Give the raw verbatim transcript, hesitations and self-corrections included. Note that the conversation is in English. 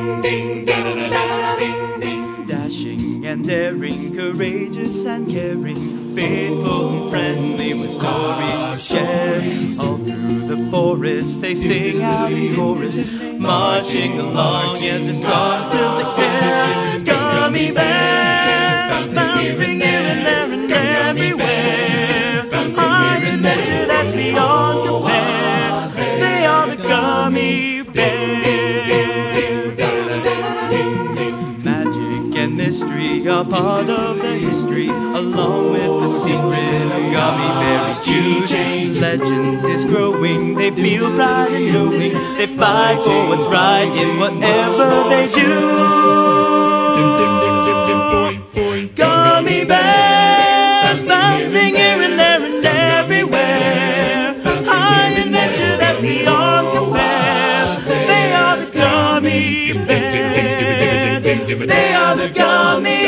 Dashing and daring, courageous and caring, faithful and friendly with stories to share. All through the forest they sing out in chorus, marching along as the song fills the air. Gummy bears, bouncing here and there and everywhere. High adventure that's beyond compare. They are the gummy bears. Magic and mystery are part of the history, along with the secret of Gummy Berry Juice. Legend is growing, they feel pride in knowing they fight for what's right in whatever they do. Gummy bears, bouncing here and there and everywhere. High adventure that's beyond compare. They are the gummy bears. They are the gummy